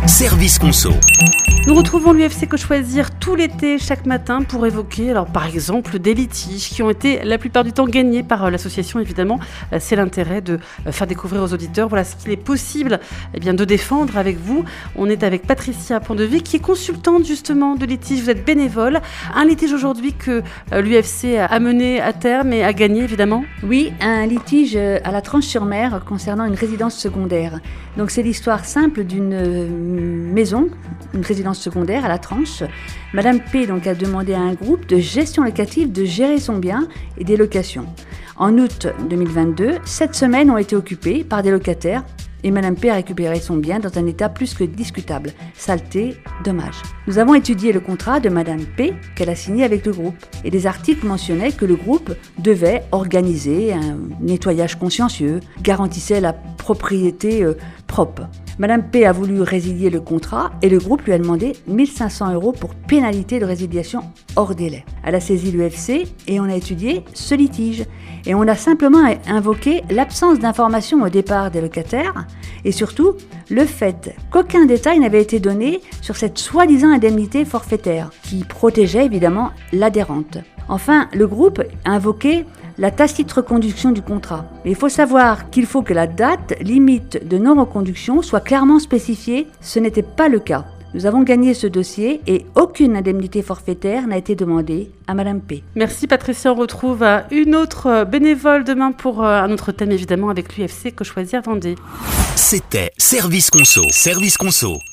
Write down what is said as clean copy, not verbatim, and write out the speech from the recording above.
Service Conso. Nous retrouvons l'UFC Que Choisir tout l'été, chaque matin, pour évoquer, alors par exemple, des litiges qui ont été la plupart du temps gagnés par l'association, évidemment. C'est l'intérêt de faire découvrir aux auditeurs, voilà ce qu'il est possible de défendre avec vous. On est avec Patricia Pondevie, qui est consultante justement de litige. Vous êtes bénévole. Un litige aujourd'hui que l'UFC a mené à terme et a gagné, évidemment. Oui, un litige à la Tranche-sur-Mer concernant une résidence secondaire. Donc c'est l'histoire simple d'une maison, une résidence secondaire à la Tranche. Madame P donc a demandé à un groupe de gestion locative de gérer son bien et des locations. En août 2022, 7 semaines ont été occupées par des locataires et Madame P a récupéré son bien dans un état plus que discutable. Saleté, dommage. Nous avons étudié le contrat de Madame P qu'elle a signé avec le groupe et des articles mentionnaient que le groupe devait organiser un nettoyage consciencieux, garantissait la propriété propre. Madame P a voulu résilier le contrat et le groupe lui a demandé 1 500 € pour pénalité de résiliation hors délai. Elle a saisi l'UFC et on a étudié ce litige. Et on a simplement invoqué l'absence d'informations au départ des locataires et surtout le fait qu'aucun détail n'avait été donné sur cette soi-disant indemnité forfaitaire qui protégeait évidemment l'adhérente. Enfin, le groupe a invoqué la tacite reconduction du contrat. Mais il faut savoir qu'il faut que la date limite de non-reconduction soit clairement spécifiée. Ce n'était pas le cas. Nous avons gagné ce dossier et aucune indemnité forfaitaire n'a été demandée à Madame P. Merci Patricia, on retrouve une autre bénévole demain pour un autre thème évidemment avec l'UFC Que Choisir Vendée. C'était Service Conso. Service Conso.